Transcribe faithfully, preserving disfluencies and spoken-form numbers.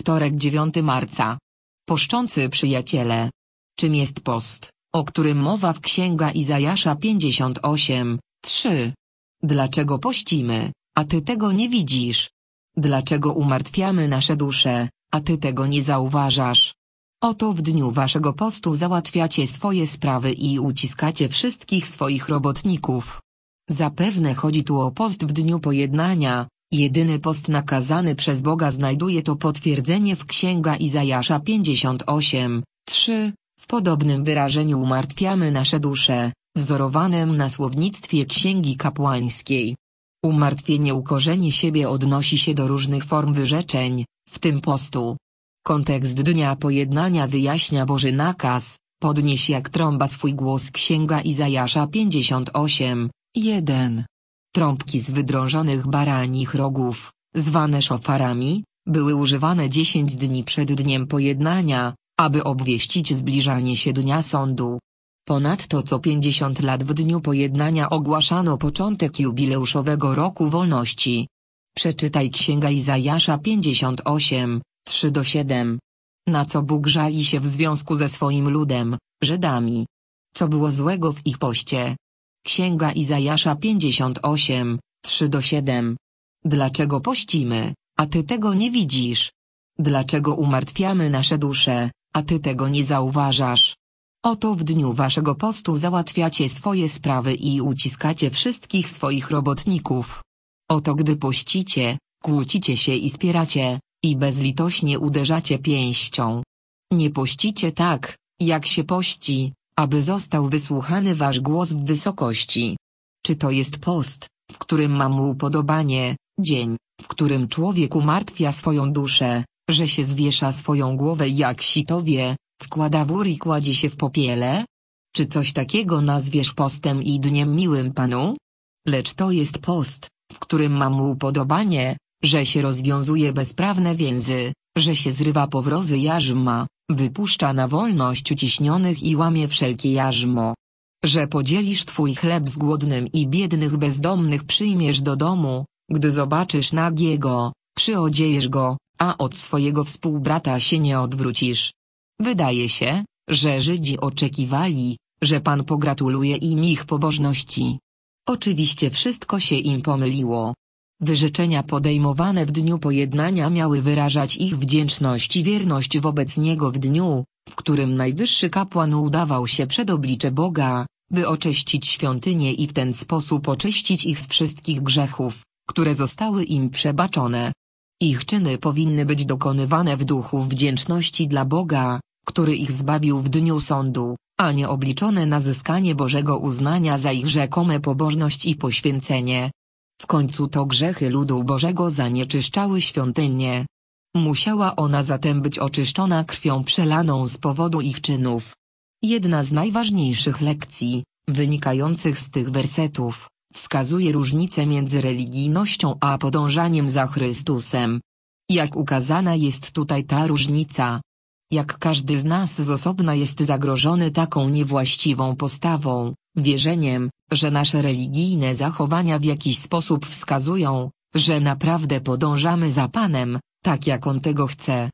wtorek dziewiątego marca. Poszczący przyjaciele. Czym jest post, o którym mowa w Księga Izajasza pięćdziesiąt osiem, trzy? Dlaczego pościmy, a ty tego nie widzisz? Dlaczego umartwiamy nasze dusze, a ty tego nie zauważasz? Oto w dniu waszego postu załatwiacie swoje sprawy i uciskacie wszystkich swoich robotników. Zapewne chodzi tu o post w dniu pojednania. Jedyny post nakazany przez Boga znajduje to potwierdzenie w Księga Izajasza pięćdziesiąt osiem, trzy. W podobnym wyrażeniu umartwiamy nasze dusze, wzorowanym na słownictwie Księgi Kapłańskiej. Umartwienie ukorzenie siebie odnosi się do różnych form wyrzeczeń, w tym postu. Kontekst dnia pojednania wyjaśnia Boży nakaz: podnieś jak trąba swój głos. Księga Izajasza pięćdziesiąt osiem, jeden. Trąbki z wydrążonych baranich rogów, zwane szofarami, były używane dziesięć dni przed dniem pojednania, aby obwieścić zbliżanie się dnia sądu. Ponadto co pięćdziesiąt lat w dniu pojednania ogłaszano początek jubileuszowego roku wolności. Przeczytaj Księga Izajasza pięćdziesiąt osiem, trzy do siedem. Na co Bóg żali się w związku ze swoim ludem, Żydami? Co było złego w ich poście? Księga Izajasza pięćdziesiąt osiem, trzy do siedem. Dlaczego pościmy, a ty tego nie widzisz? Dlaczego umartwiamy nasze dusze, a ty tego nie zauważasz? Oto w dniu waszego postu załatwiacie swoje sprawy i uciskacie wszystkich swoich robotników. Oto gdy pościcie, kłócicie się i spieracie, i bezlitośnie uderzacie pięścią. Nie pościcie tak, jak się pości, aby został wysłuchany wasz głos w wysokości. Czy to jest post, w którym ma mu upodobanie, dzień, w którym człowiek umartwia swoją duszę, że się zwiesza swoją głowę jak sitowie, wkłada wór i kładzie się w popiele? Czy coś takiego nazwiesz postem i dniem miłym Panu? Lecz to jest post, w którym ma mu upodobanie, że się rozwiązuje bezprawne więzy, że się zrywa powrozy jarzma, wypuszcza na wolność uciśnionych i łamie wszelkie jarzmo. Że podzielisz twój chleb z głodnym i biednych bezdomnych przyjmiesz do domu, gdy zobaczysz nagiego, przyodziejesz go, a od swojego współbrata się nie odwrócisz. Wydaje się, że Żydzi oczekiwali, że Pan pogratuluje im ich pobożności. Oczywiście wszystko się im pomyliło. Wyrzeczenia podejmowane w dniu pojednania miały wyrażać ich wdzięczność i wierność wobec Niego w dniu, w którym najwyższy kapłan udawał się przed oblicze Boga, by oczyścić świątynię i w ten sposób oczyścić ich z wszystkich grzechów, które zostały im przebaczone. Ich czyny powinny być dokonywane w duchu wdzięczności dla Boga, który ich zbawił w dniu sądu, a nie obliczone na zyskanie Bożego uznania za ich rzekome pobożność i poświęcenie. W końcu to grzechy ludu Bożego zanieczyszczały świątynię. Musiała ona zatem być oczyszczona krwią przelaną z powodu ich czynów. Jedna z najważniejszych lekcji, wynikających z tych wersetów, wskazuje różnicę między religijnością a podążaniem za Chrystusem. Jak ukazana jest tutaj ta różnica? Jak każdy z nas z osobna jest zagrożony taką niewłaściwą postawą, wierzeniem, że nasze religijne zachowania w jakiś sposób wskazują, że naprawdę podążamy za Panem, tak jak On tego chce,